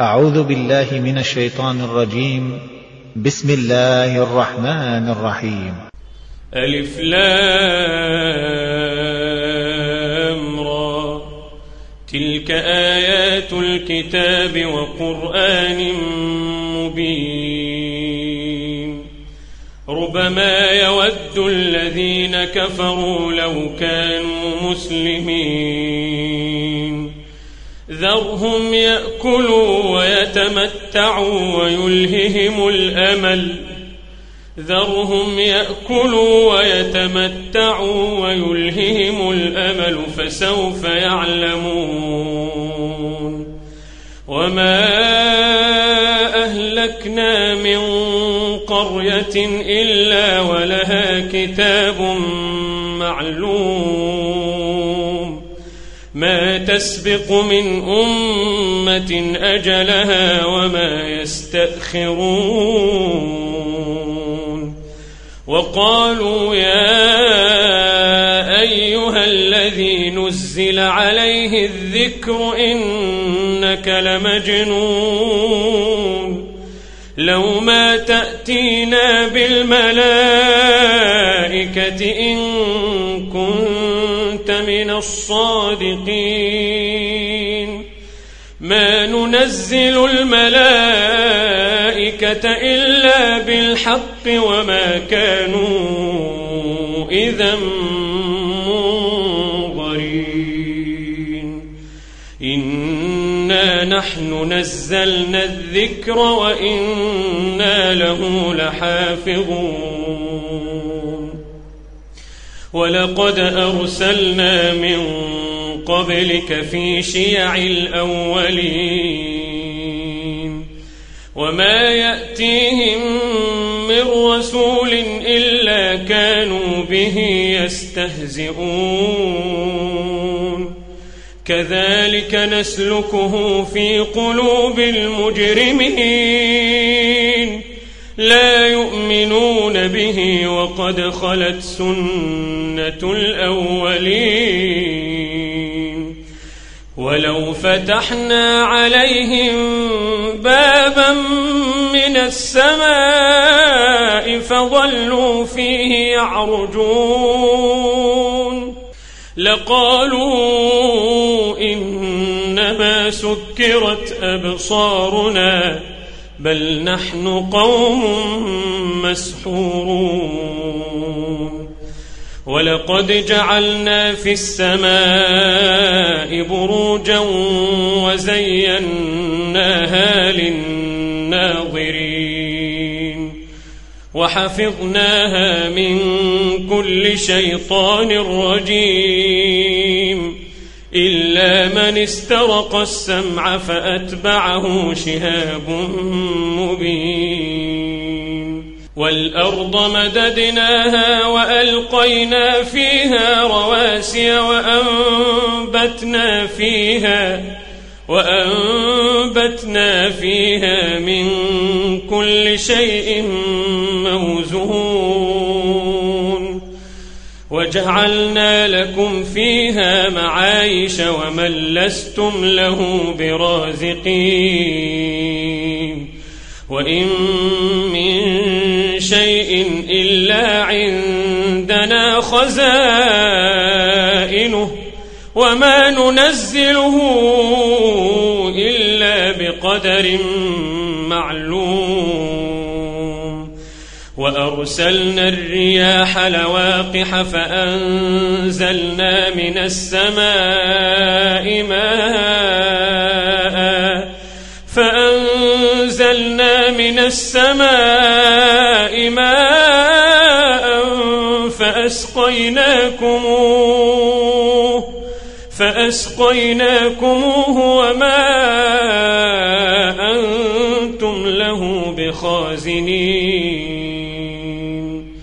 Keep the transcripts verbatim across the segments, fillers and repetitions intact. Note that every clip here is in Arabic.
أعوذ بالله من الشيطان الرجيم. بسم الله الرحمن الرحيم. ألف لام را، تلك آيات الكتاب وقرآن مبين. ربما يود الذين كفروا لو كانوا مسلمين، ذرهم يأكلوا ويتمتعوا ويلههم الأمل ذرهم يأكلوا ويتمتعوا ويلههم الأمل فسوف يعلمون. وما أهلكنا من قرية إلا ولها كتاب معلوم، ما تسبق من أمة أجلها وما يستأخرون. وقالوا يا أيها الذي نزل عليه الذكر إنك لمجنون، لو ما تأتينا بالملائكة إن كنت من الصادقين. ما ننزل الملائكة إلا بالحق وما كانوا إذا منظرين. إنا نحن نزلنا الذكر وإنا له لحافظون. ولقد أرسلنا من قبلك في شيع الأولين، وما يأتيهم من رسول إلا كانوا به يستهزئون. كذلك نسلكه في قلوب المجرمين، لا يؤمنون به وقد خلت سنة الأولين. ولو فتحنا عليهم بابا من السماء فظلوا فيه يعرجون لقالوا إنما سكرت أبصارنا بل نحن قوم مسحورون. ولقد جعلنا في السماء بروجا وزيناها للناظرين، وحفظناها من كل شيطان رجيم، إلا من استرق السمع فأتبعه شهاب مبين. والأرض مددناها وألقينا فيها رواسي وأنبتنا فيها وأنبتنا فيها من كل شيء موزون. وجعلنا لكم فيها معايش ومن لستم له برازقين. وإن من شيء إلا عندنا خزائنه وما ننزله إلا بقدر معلوم. وأرسلنا الرياح لواقح فأنزلنا من السماء ماء فأنزلنا من السماء ماء فأسقيناكموه فأسقيناكموه وما أنتم له بخازنين.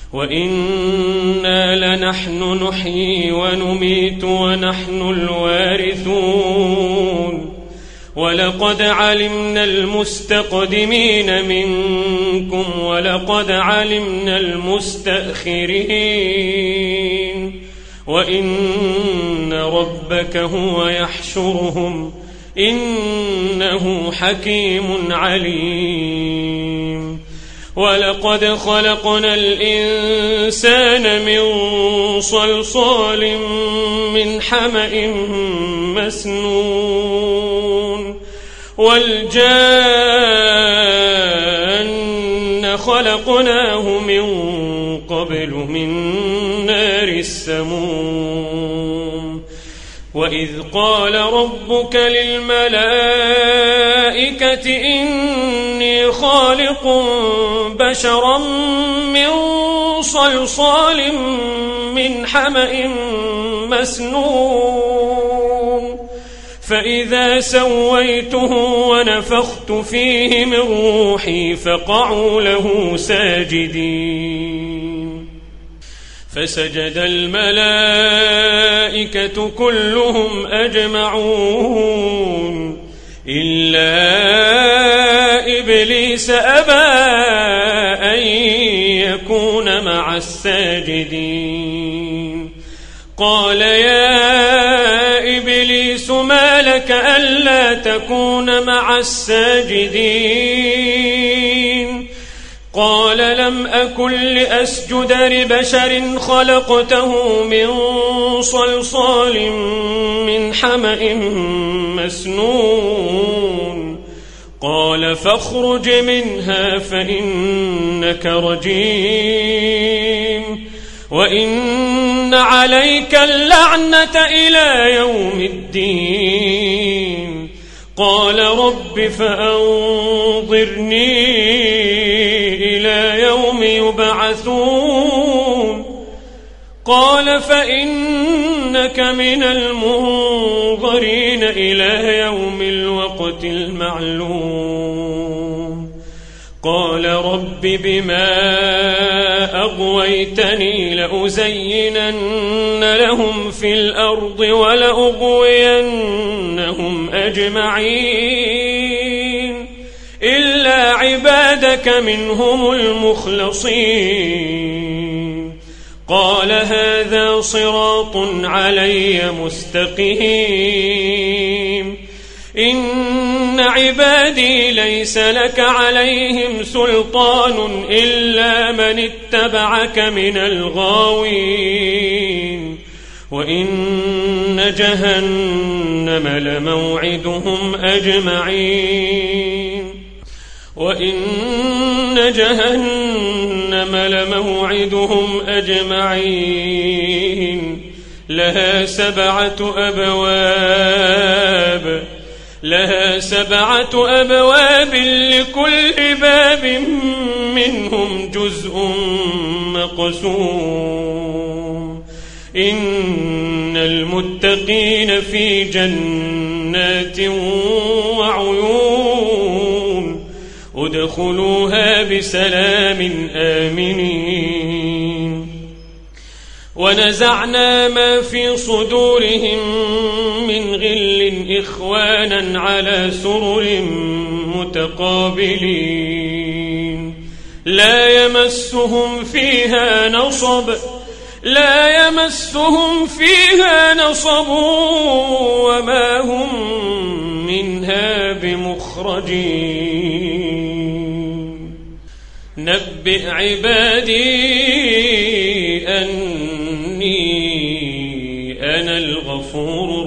وإنا لنحن نحيي ونميت ونحن الوارثون. ولقد علمنا المستقدمين منكم ولقد علمنا المستأخرين. وإن ربك هو يحشرهم إنه حكيم عليم. ولقد خلقنا الإنسان من صلصال من حمأ مسنون والجان خلقناه من قبل من نار السموم. وإذ قال ربك للملائكة إني خالق بشرا من صلصال من حمأ مسنون فإذا سويته ونفخت فيه من روحي فقعوا له ساجدين. فسجد الملائكة كلهم أجمعون إلا إبليس أبى أن يكون مع الساجدين. قال يا إبليس ما لك ألا تكون مع الساجدين؟ قال لم أكن لأسجد لبشر خلقته من صلصال من حمأ مسنون. قال فاخرج منها فإنك رجيم وإن عليك اللعنة إلى يوم الدين. قال رب فأنظرني إلى يوم يبعثون. قال فإنك من المنظرين إلى يوم الوقت المعلوم. قال رب بما أغويتني لأزينن لهم في الأرض ولأغوينهم أجمعين إلا عبادك منهم المخلصين. قال هذا صراط علي مستقيم. إن عبادي ليس لك عليهم سلطان إلا من اتبعك من الغاوين. وإن جهنم لموعدهم أجمعين وإن جهنم لموعدهم أجمعين لها سبعة أبواب لها سبعة أبواب لكل باب منهم جزء مقسوم. إن المتقين في جنات وعيون ادخلوها بسلام آمنين. ونزعنا ما في صدورهم من غل إخوانا على سرر متقابلين لا يمسهم فيها نصب لا يمسهم فيها نصب وما هم منها بمخرجين. نبئ عبادي أني أنا الغفور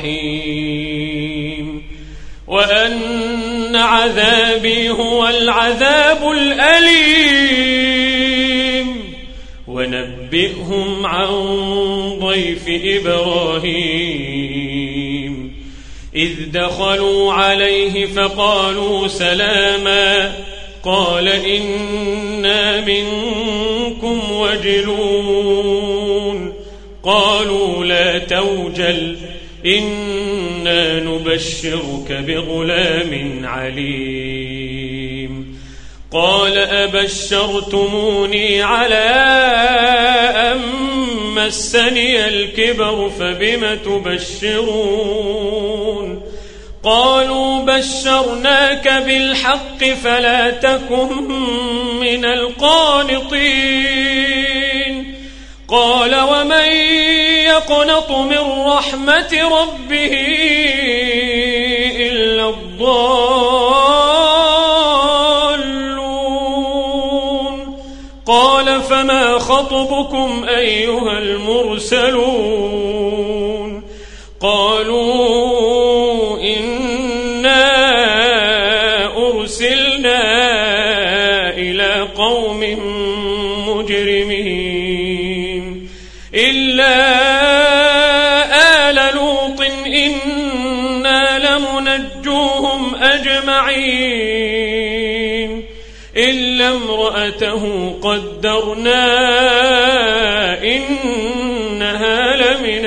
الرحيم وأن عذابي هو العذاب الأليم. ونبئهم عن ضيف إبراهيم إذ دخلوا عليه فقالوا سلاما قال إنا منكم وجلون. قالوا لا توجل إنا نبشرك بغلام عليم. قال أبشرتموني على أن مسني الكبر فبم تبشرون؟ قالوا بشرناك بالحق فلا تكن من القانطين. قال ومن يقنط من رحمة ربه الضالون قال فما خطبكم أيها المرسلون قالوا إنا أرسلنا إلى قوم مجرمين إلا آل لوط إنا لمنجوهم أجمعين إلا امرأته قدرنا إنها لمن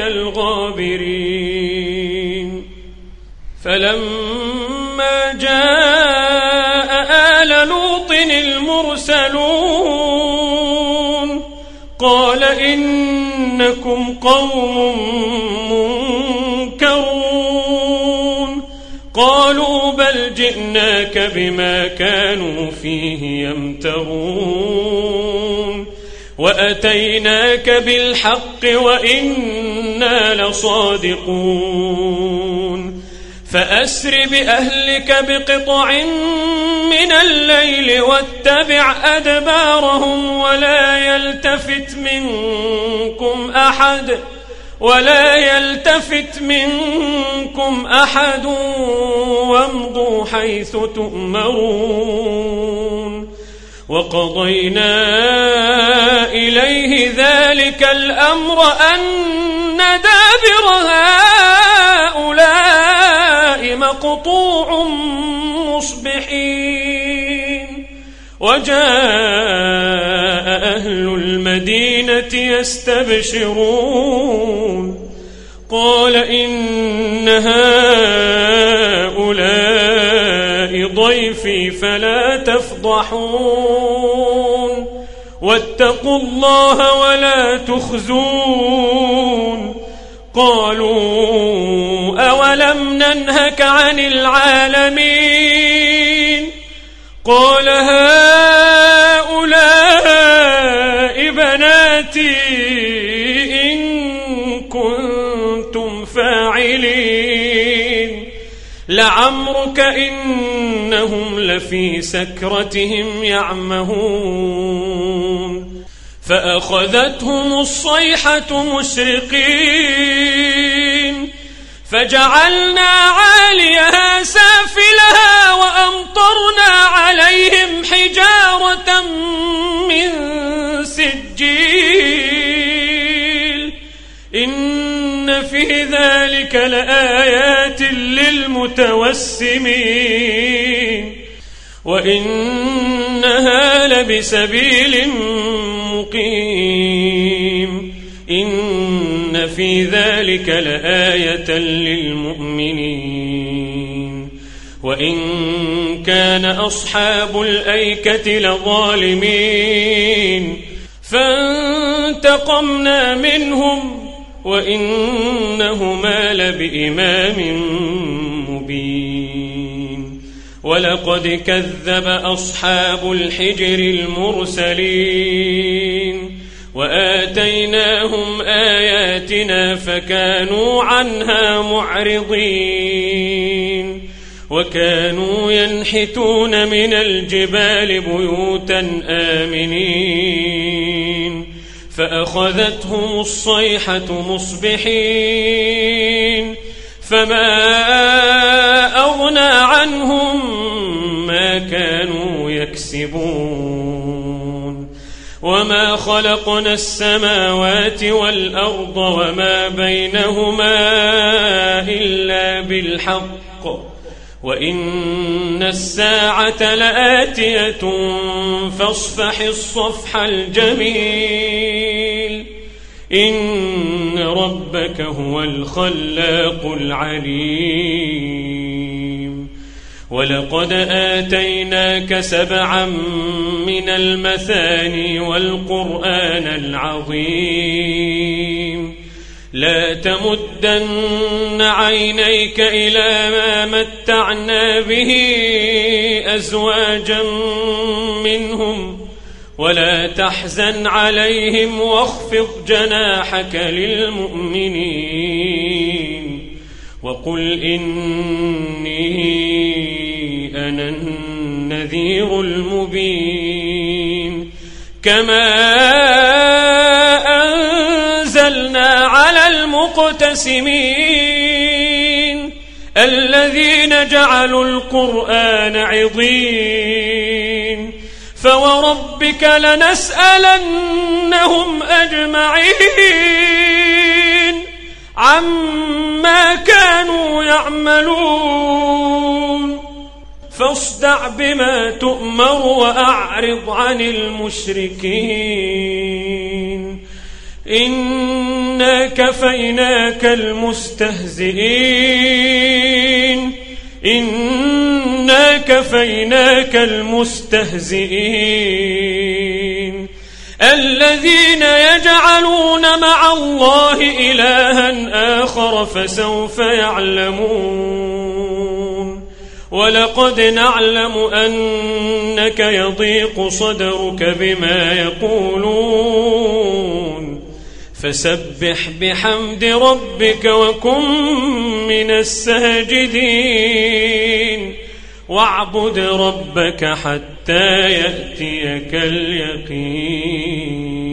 الغابرين فلما جاء آل لوط المرسلون قال إنكم قوم منكرون قالوا بل جئناك بما كانوا فيه يمترون وأتيناك بالحق وإنا لصادقون فأسر بأهلك بقطع من الليل واتبع أدبارهم ولا يلتفت منكم أحد ولا يلتفت منكم أحد وامضوا حيث تؤمرون وقضينا إليه ذلك الأمر أن دابر هؤلاء مقطوع مصبحين وجاء أهل المدينة يستبشرون قال إن هؤلاء ضيفي فلا تفضحون واتقوا الله ولا تخزون قالوا أولم ننهك عن العالمين قال هؤلاء بناتي إن كنتم فاعلين لعمرك إنهم لفي سكرتهم يعمهون فأخذتهم الصيحة مشرقين فجعلنا عاليها سافلها وأمطرنا عليهم حجارة من سجيل إن في ذلك لآيات للمتوسمين وإنها لبسبيل مقيم إن في ذلك لآية للمؤمنين وإن كان أصحاب الأيكة لظالمين فانتقمنا منهم وإنهما لبإمام مبين ولقد كذب أصحاب الحجر المرسلين وآتيناهم آياتنا فكانوا عنها معرضين وكانوا ينحتون من الجبال بيوتا آمنين فأخذتهم الصيحة مصبحين فما أغنى عنهم ما كانوا يكسبون وما خلقنا السماوات والأرض وما بينهما إلا بالحق وإن الساعة لآتية فاصفح الصفح الجميل إن ربك هو الخلاق العليم ولقد آتيناك سبعا من المثاني والقرآن العظيم لا تمدن عينيك إلى ما متعنا به أزواجا منهم ولا تحزن عليهم واخفض جناحك للمؤمنين وقل إني أنا النذير المبين كما أنزلنا على المقتسمين الذين جعلوا القرآن عضين فوربك لنسألنهم أجمعين عما كانوا يعملون فاصدع بما تؤمر وأعرض عن المشركين إنا كفيناك المستهزئين إنا كفيناك المستهزئين الذين يجعلون مع الله إلها آخر فسوف يعلمون ولقد نعلم أنك يضيق صدرك بما يقولون فسبح بحمد ربك وكن من الساجدين واعبد ربك حتى يأتيك اليقين.